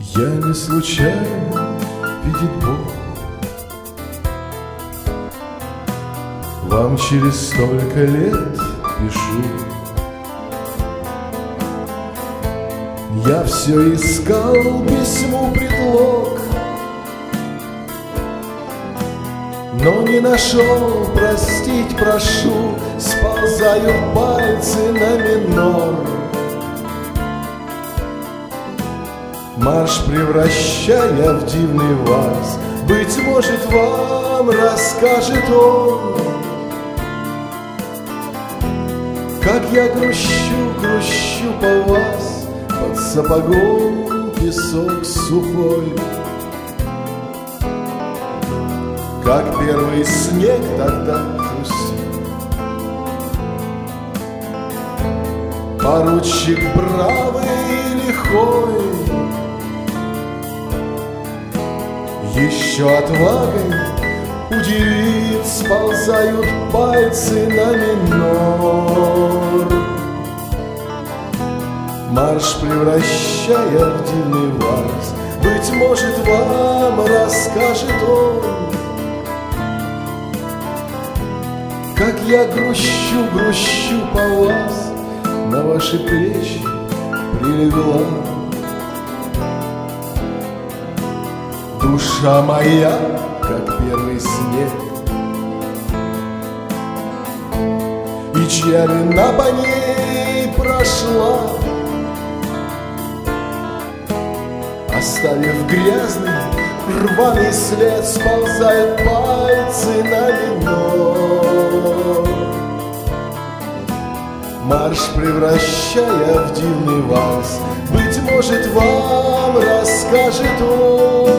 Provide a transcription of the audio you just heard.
Я не случайно, видит Бог, вам через столько лет пишу. Я все искал письму предлог, но не нашел, простить прошу, сползают пальцы на минор. Марш превращая в дивный вальс, быть может, вам расскажет он, как я грущу, грущу по вас, под сапогом песок сухой. Как первый снег тогда хрустит. Поручик бравый и лихой, еще отвагой удивит, сползают пальцы на минор. Марш превращая в дивный вальс, быть может, вам расскажет он, как я грущу, грущу по вас, на ваши плечи прилегла. Душа моя, как первый снег, и чья вина по ней прошла, оставив грязный, рваный след, сползают пальцы на минор. Марш превращая в дивный вальс, быть может, вам расскажет он,